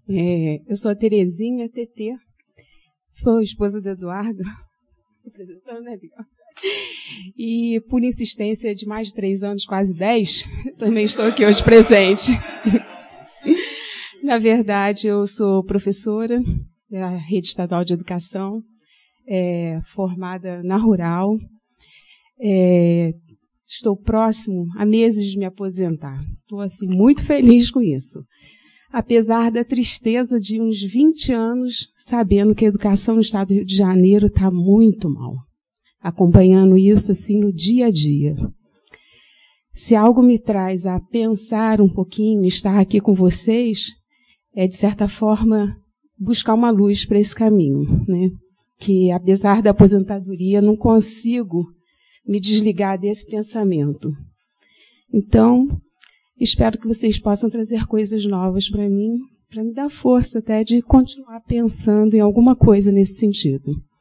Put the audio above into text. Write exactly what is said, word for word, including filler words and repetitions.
É, eu sou a Terezinha, T T, sou esposa do Eduardo, representando, né, Bia? E por insistência de mais de três anos, quase dez, também estou aqui hoje presente. Na verdade, eu sou professora da Rede Estadual de Educação, é, formada na Rural. É, estou próximo a meses de me aposentar. Estou assim, muito feliz com isso. Apesar da tristeza de uns vinte anos, sabendo que a educação no estado do Rio de Janeiro está muito mal. Acompanhando isso assim no dia a dia. Se algo me traz a pensar um pouquinho, estar aqui com vocês, é, de certa forma, buscar uma luz para esse caminho, né? Que, apesar da aposentadoria, não consigo me desligar desse pensamento. Então, espero que vocês possam trazer coisas novas para mim, para me dar força até de continuar pensando em alguma coisa nesse sentido.